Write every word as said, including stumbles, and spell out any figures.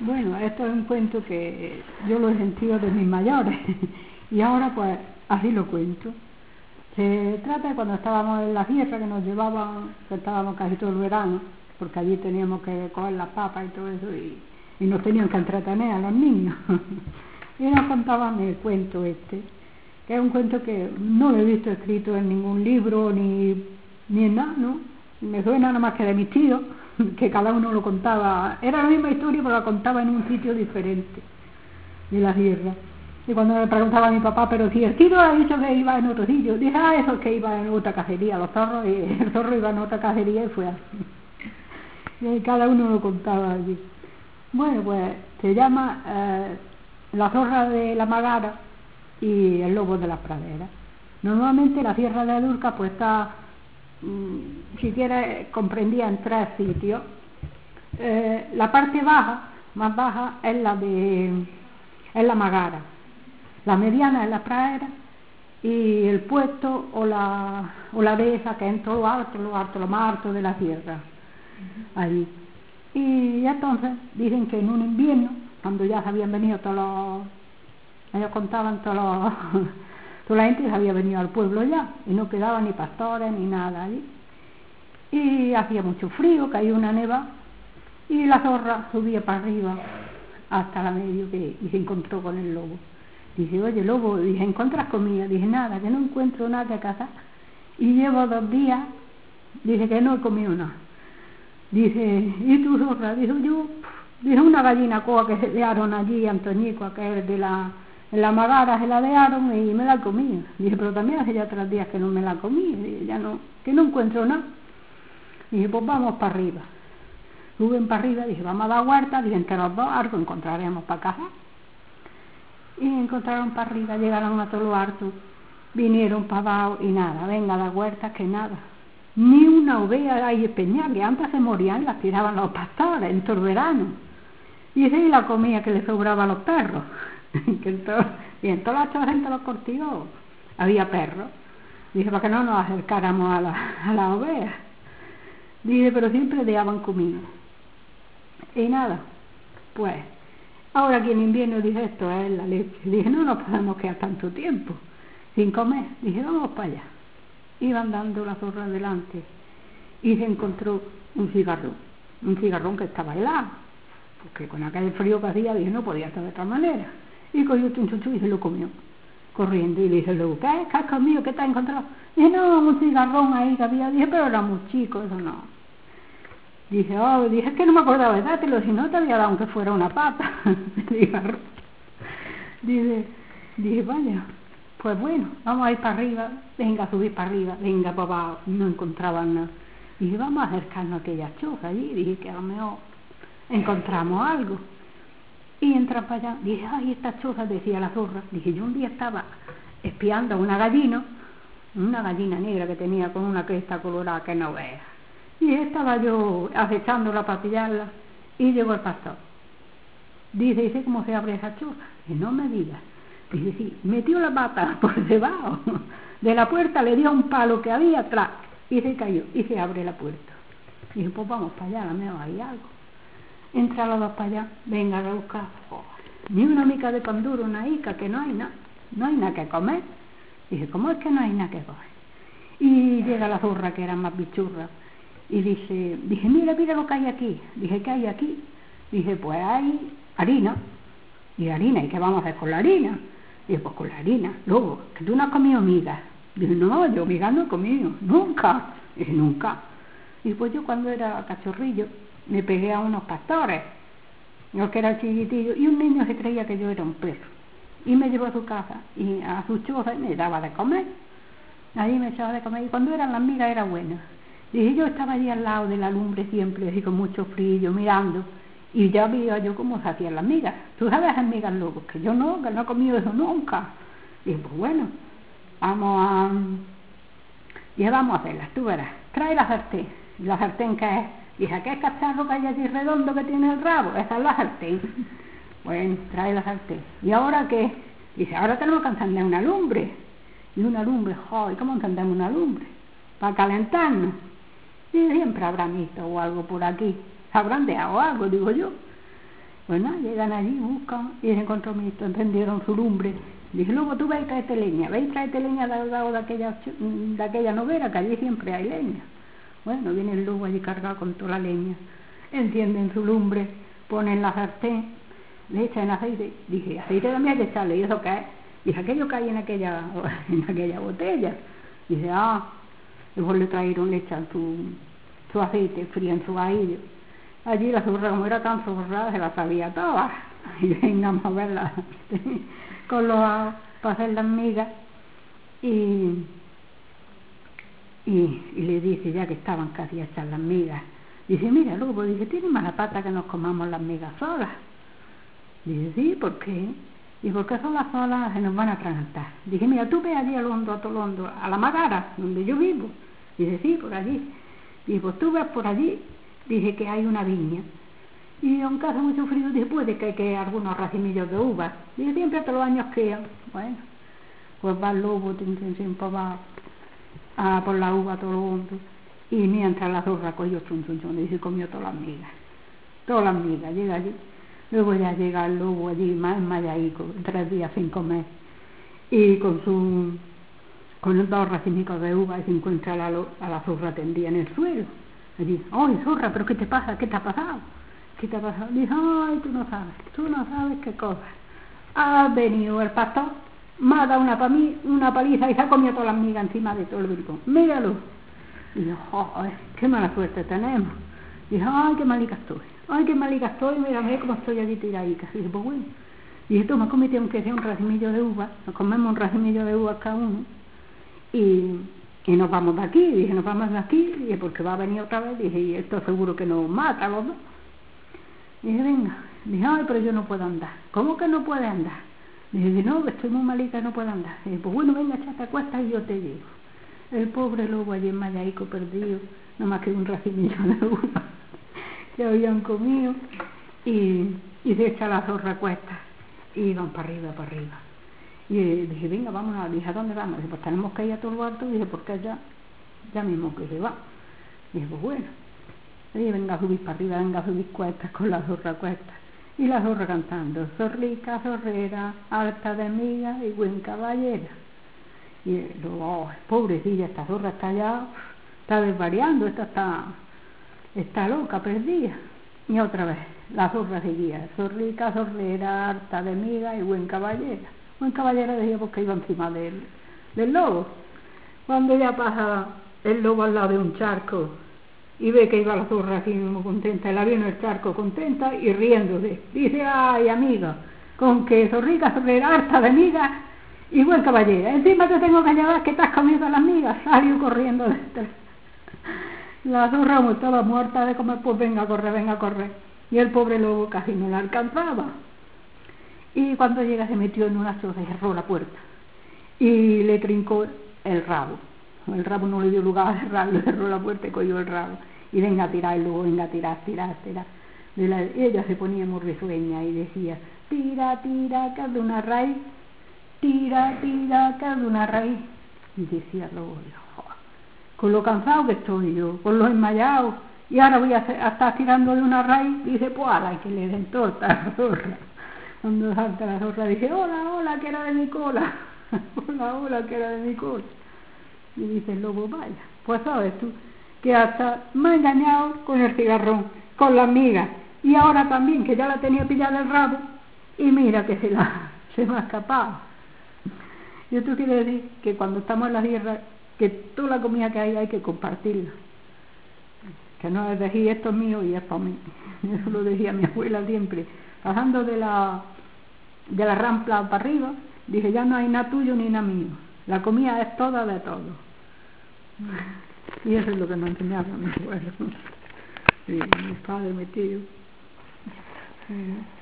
Bueno, esto es un cuento que yo lo he sentido de mis mayores y ahora pues así lo cuento. Se trata de cuando estábamos en la sierra, que nos llevaban, que estábamos casi todo el verano, porque allí teníamos que coger las papas y todo eso, y, y nos tenían que entretener a los niños. Y nos contaban el cuento este, que es un cuento que no lo he visto escrito en ningún libro ni, ni en nada, ¿no? Me suena nada más que de mis tíos, que cada uno lo contaba, era la misma historia pero la contaba en un sitio diferente de la sierra. Y cuando le preguntaba a mi papá, pero si el tío ha dicho que iba en otro sitio, dije, ah, eso es que iba en otra cacería, los zorros, y el zorro iba en otra cacería y fue así. Y cada uno lo contaba allí. Bueno, pues se llama eh, La zorra de la Magara y el lobo de las praderas. Normalmente la sierra de Lurca pues está, mmm, si quieres, comprendida en tres sitios. Eh, la parte baja, más baja, es la de es la Magara. La mediana es la pradera y el puesto o la, o la dehesa, que es en todo lo alto, lo alto, lo más alto de la sierra, allí. Y entonces dicen que en un invierno, cuando ya se habían venido todos los, ellos contaban todos los, toda la gente se había venido al pueblo ya, y no quedaban ni pastores ni nada allí. Y hacía mucho frío, caía una neva, y la zorra subía para arriba hasta la medio que, y se encontró con el lobo. Dice, oye lobo, dije, ¿encuentras comida? Dije, nada, que no encuentro nada que cazar. Y llevo dos días, dice que no he comido nada. Dice, ¿y tú zorra? Dijo yo, dice, una gallina coa que se dearon allí, Antoñico, que es de la, en la Magara, se la dearon y me la comí. Dice, pero también hace ya tres días que no me la comí, dice, ya no, que no encuentro nada. Dije, pues vamos para arriba. Suben para arriba, dije, vamos a dar huerta, dije, entre los dos algo encontraremos para cazar. Y encontraron para arriba, llegaron a todo lo harto, vinieron para abajo y nada, venga a dar huertas que nada. Ni una oveja ahí peñal, que antes se morían, las tiraban los pastores en todo el verano. Y esa es la comida que les sobraba a los perros. que en todo, y en todas las chozas, en todos los cortijos, había perros. Dije, para que no nos acercáramos a la, a la oveja. Dije, pero siempre dejaban comida. Y nada, pues, ahora que en invierno, dije, esto es la leche. Dije, no nos podemos quedar tanto tiempo sin comer. Dije, vamos para allá. Iban dando la zorra adelante y se encontró un cigarrón, un cigarrón que estaba helado, porque con aquel frío que hacía, dije, no podía estar de otra manera. Y cogió un chuchu y se lo comió, corriendo. Y le dije, luego, ¿qué? ¿Qué has comido? ¿Qué te has encontrado? Dije, no, un cigarrón ahí que había. Dije, pero era muy chico, eso no. Dije, oh, dije, es que no me acordaba de dártelo, si no te había dado aunque fuera una pata. Cigarrón. Dije, dije, vaya, pues bueno, vamos a ir para arriba, venga a subir para arriba, venga para abajo, no encontraban nada. Dije, vamos a acercarnos a aquella choza allí, dije que a lo mejor encontramos algo. Y entra para allá, dije, ay, esta choza, decía la zorra. Dije, yo un día estaba espiando a una gallina, una gallina negra que tenía con una cresta colorada que no veas. Y estaba yo acechándola para pillarla y llegó el pastor. Dice, ¿y sé cómo se abre esa choza? Y no me digas. Dice, sí, metió la pata por debajo de la puerta, le dio un palo que había atrás y se cayó y se abre la puerta. Dije, pues vamos para allá, a lo mejor hay algo. Entra los dos para allá, venga a buscar. Oh, ni una mica de pan duro, una ica, que no hay nada, no hay nada que comer. Dije, ¿cómo es que no hay nada que comer? Y llega la zorra, que era más bichurra, y dice, dije, mira, mira lo que hay aquí. Dije, ¿qué hay aquí? Dije, pues hay harina. Y harina, ¿y qué vamos a hacer con la harina? Dije, pues con la harina. Luego, que tú no has comido migas. Dije, no, yo migas no he comido, nunca. Dije, nunca. Y pues yo cuando era cachorrillo, me pegué a unos pastores, yo que era chiquitillo, y un niño se creía que yo era un perro. Y me llevó a su casa, y a su choza, y me daba de comer. Ahí me echaba de comer, y cuando eran las migas era buena. Dije, yo estaba allí al lado de la lumbre siempre, así con mucho frío, mirando, y ya veía yo cómo se hacían las migas. Tú sabes hacer migas luego, que yo no, que no he comido eso nunca. Dije, pues bueno, vamos a... Dije, vamos a hacerlas, tú verás. Trae la sartén. ¿La sartén qué es? Dije, ¿qué es cacharro que hay allí redondo que tiene el rabo? Esa es la sartén. Bueno, trae la sartén. ¿Y ahora qué? Dice, ahora tenemos que encender una lumbre. Y una lumbre, joder, ¿cómo encendemos una lumbre? Para calentarnos. Y siempre habrán visto o algo por aquí. Habrán dejado algo, digo yo. Pues nada, llegan allí, buscan y se encontró mi encendieron su lumbre. Dije, luego tú ve y tráete leña, ve y tráete leña de, de, de, aquella, de aquella novera, que allí siempre hay leña. Bueno, viene el lobo allí cargado con toda la leña. Encienden su lumbre, ponen la sartén, le echan aceite. Dije, aceite también hay que echarle, ¿y eso qué es? Dije, aquello que hay en aquella, en aquella botella. Dice, ah, después le trajeron, le echan su, su aceite, frían su vajillo. Allí la zurra, como era tan zurrada, se la sabía toda. Y vengamos a verla con los para hacer las migas. Y, y, y le dice, ya que estaban casi hechas las migas, dice, mira, lobo, dice, ¿tiene mala pata que nos comamos las migas solas? Dice, sí, ¿por qué? Y porque solas solas se nos van a atragantar. Dije, mira, tú ve allí al hondo, a todo hondo, a la Magara, donde yo vivo. Dice, sí, por allí. Y pues tú ves por allí, dice que hay una viña. Y aunque hace mucho frío, dice, puede que hay que algunos racimillos de uvas. Dice, siempre todos los años quedan. Bueno, pues va el lobo, siempre va a por la uva todo lo hondo. Y mientras la zorra cogió chun chun chun, y se comió todas las migas. Todas las migas, llega allí. Luego ya llega el lobo allí, más mayaico, tres días sin comer. Y con su con dos racimicos de uva y se encuentra a la, a la zorra tendida en el suelo. Allí, ¡ay, zorra, pero qué te pasa! ¿Qué te ha pasado? ¿Qué te ha pasado? Dice, ¡ay, tú no sabes! Tú no sabes qué cosa. Ha venido el pastor, me ha dado una, pa mí, una paliza y se ha comido todas las migas encima de todo el brincón. ¡Míralo! Y yo, ¡ay, qué mala suerte tenemos! Dice, ¡ay, qué malica estoy! ¡Ay, qué malica estoy! Mira, mira cómo estoy allí tiradica. Y dice, pues bueno. Y dice, toma, cómete aunque sea un racimillo de uva. Nos comemos un racimillo de uva cada uno. Y, y nos vamos de aquí. Dije, nos vamos de aquí. Y porque va a venir otra vez. Dije, y esto seguro que nos mata a los dos. Dije, venga. Dije, ay, pero yo no puedo andar. ¿Cómo que no puede andar? Dije, no, que estoy muy malita, no puedo andar. Dije, pues bueno, venga, échate a cuesta y yo te llevo. El pobre lobo allí en Mayaico perdido, no más que un racimillo de uva que habían comido, y, y se echa la zorra a cuesta, y van para arriba, para arriba. Y eh, dije, venga, vámonos. Dije, ¿a dónde vamos? Dije, pues tenemos que ir a todo lo alto. Dije, porque allá, ya mismo que se va. Dije, pues bueno. Y venga a subir para arriba, venga a subir cuestas con la zorra a cuesta. Y la zorra cantando, zorrica, zorrera, harta de miga y buen caballera. Y luego, oh, pobrecilla, esta zorra está ya, está desvariando, esta está, está loca, perdida. Y otra vez, la zorra seguía, zorrica, zorrera, harta de miga y buen caballera. Buen caballera decía porque iba encima del, del lobo. Cuando ya pasa el lobo al lado de un charco y ve que iba la zorra así muy contenta, la vio en el charco contenta y riéndose. Dice, ay amiga, con que zorrica, zorrera, harta de miga y buen caballera, encima te tengo que llevar que te has comido las migas. Salió corriendo detrás. La zorra, como estaba muerta de comer, pues venga a correr, venga a correr. Y el pobre lobo casi no la alcanzaba. Y cuando llega se metió en una choza y cerró la puerta. Y le trincó el rabo. El rabo no le dio lugar a cerrar, le cerró la puerta y cogió el rabo. Y venga a tirar, y luego venga a tirar, tirar, tirar. De la, ella se ponía muy risueña y decía, tira, tira, que es de una raíz. Tira, tira, que es de una raíz. Y decía luego, oh, con lo cansado que estoy yo, con lo enmayado, y ahora voy a, hacer, a estar tirando de una raíz. Dice, pues ala, que le den torta a la zorra. Cuando salta la zorra dice, hola, hola, que era de mi cola. Hola, hola, que era de mi cola. Y dice el lobo, vaya, pues sabes tú, que hasta me ha engañado con el cigarrón, con la miga, y ahora también, que ya la tenía pillada el rabo, y mira que se, la, se me ha escapado. Y esto quiere decir que cuando estamos en la tierra, que toda la comida que hay hay que compartirla. Que no es decir, esto es mío y es para mí. Eso lo decía mi abuela siempre. Pasando de la, de la rampla para arriba, dije, ya no hay nada tuyo ni nada mío. La comida es toda de todo. Y eso es lo que nos enseñaba mi abuelo. Y mi padre, mi tío.